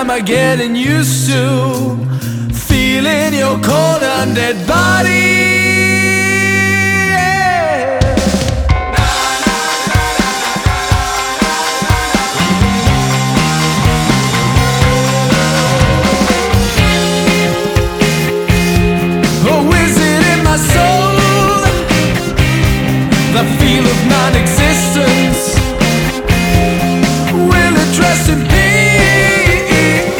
am I getting used to feeling your cold undead body? The feel of non-existence, will it rest in peace?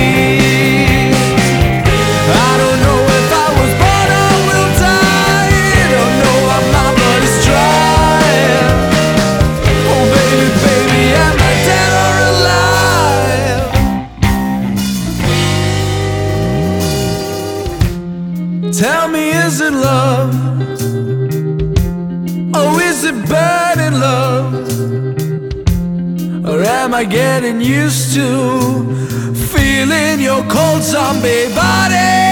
I don't know if I was born or will die. Don't know how my body's trying. Oh baby, baby, am I dead or alive? Tell me, is it love? Oh, is it burning love? Or am I getting used to feeling your cold zombie body?